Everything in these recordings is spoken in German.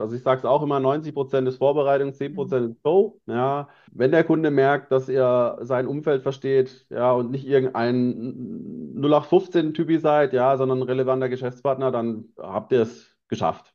Also ich sage es auch immer, 90% ist Vorbereitung, 10% ist Show. Ja. Wenn der Kunde merkt, dass ihr sein Umfeld versteht, ja, und nicht irgendein 0815-Typi seid, ja, sondern ein relevanter Geschäftspartner, dann habt ihr es geschafft.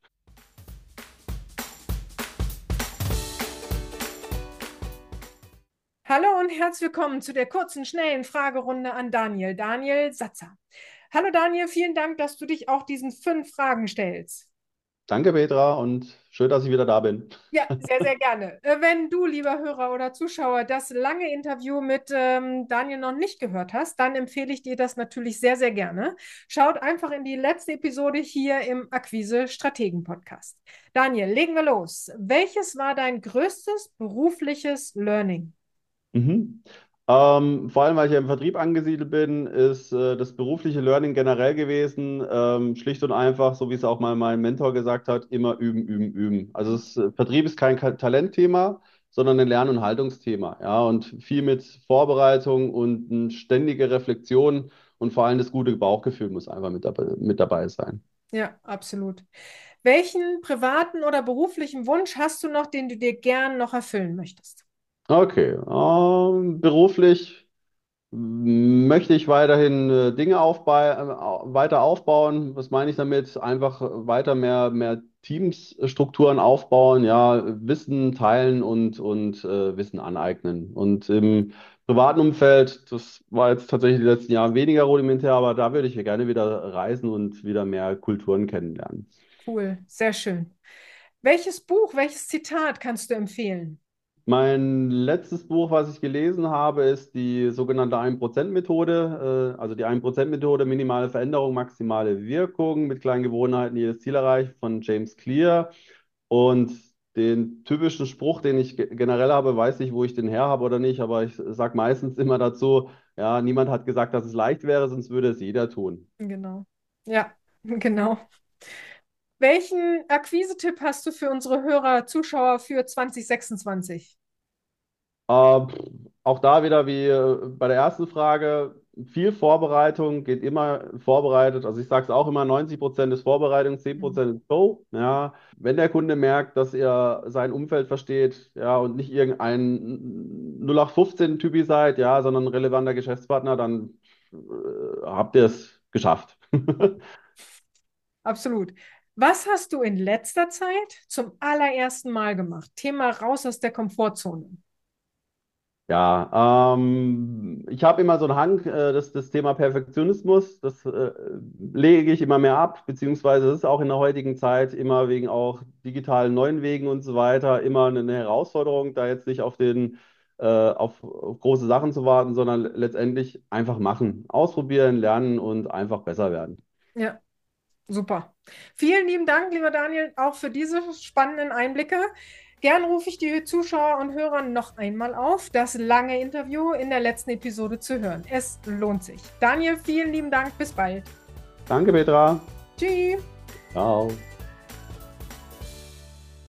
Hallo und herzlich willkommen zu der kurzen, schnellen Fragerunde an Daniel Satzer. Hallo Daniel, vielen Dank, dass du dich auch diesen 5 Fragen stellst. Danke, Petra, und schön, dass ich wieder da bin. Ja, sehr, sehr gerne. Wenn du, lieber Hörer oder Zuschauer, das lange Interview mit Daniel noch nicht gehört hast, dann empfehle ich dir das natürlich sehr, sehr gerne. Schaut einfach in die letzte Episode hier im Akquise Strategen Podcast. Daniel, legen wir los. Welches war dein größtes berufliches Learning? Mhm. Vor allem, weil ich ja im Vertrieb angesiedelt bin, ist das berufliche Learning generell gewesen, schlicht und einfach, so wie es auch mal mein Mentor gesagt hat, immer üben, üben, üben. Also Vertrieb ist kein Talentthema, sondern ein Lern- und Haltungsthema. Ja, und viel mit Vorbereitung und eine ständige Reflexion und vor allem das gute Bauchgefühl muss einfach mit dabei sein. Ja, absolut. Welchen privaten oder beruflichen Wunsch hast du noch, den du dir gern noch erfüllen möchtest? Okay, beruflich möchte ich weiterhin Dinge weiter aufbauen. Was meine ich damit? Einfach weiter mehr Teamsstrukturen aufbauen, ja, Wissen teilen und Wissen aneignen. Und im privaten Umfeld, das war jetzt tatsächlich die letzten Jahre weniger rudimentär, aber da würde ich gerne wieder reisen und wieder mehr Kulturen kennenlernen. Cool, sehr schön. Welches Buch, welches Zitat kannst du empfehlen? Mein letztes Buch, was ich gelesen habe, ist die sogenannte 1%-Methode. Also die 1%-Methode, minimale Veränderung, maximale Wirkung, mit kleinen Gewohnheiten jedes Ziel erreicht, von James Clear. Und den typischen Spruch, den ich generell habe, weiß nicht, wo ich den her habe oder nicht, aber ich sage meistens immer dazu, ja, niemand hat gesagt, dass es leicht wäre, sonst würde es jeder tun. Genau. Ja, genau. Welchen Akquise-Tipp hast du für unsere Hörer, Zuschauer für 2026? Äh, Auch da wieder wie bei der ersten Frage, viel Vorbereitung, geht immer vorbereitet. Also ich sage es auch immer, 90% ist Vorbereitung, Mhm. 10% ist Show. Ja. Wenn der Kunde merkt, dass ihr sein Umfeld versteht, ja, und nicht irgendein 0815-Typi seid, ja, sondern ein relevanter Geschäftspartner, dann habt ihr es geschafft. Absolut. Was hast du in letzter Zeit zum allerersten Mal gemacht? Thema raus aus der Komfortzone. Ja, ich habe immer so einen Hang, das Thema Perfektionismus, das lege ich immer mehr ab, beziehungsweise es ist auch in der heutigen Zeit immer wegen auch digitalen neuen Wegen und so weiter immer eine Herausforderung, da jetzt nicht auf große Sachen zu warten, sondern letztendlich einfach machen, ausprobieren, lernen und einfach besser werden. Ja, super. Vielen lieben Dank, lieber Daniel, auch für diese spannenden Einblicke. Gern rufe ich die Zuschauer und Hörer noch einmal auf, das lange Interview in der letzten Episode zu hören. Es lohnt sich. Daniel, vielen lieben Dank. Bis bald. Danke, Petra. Tschüss. Ciao.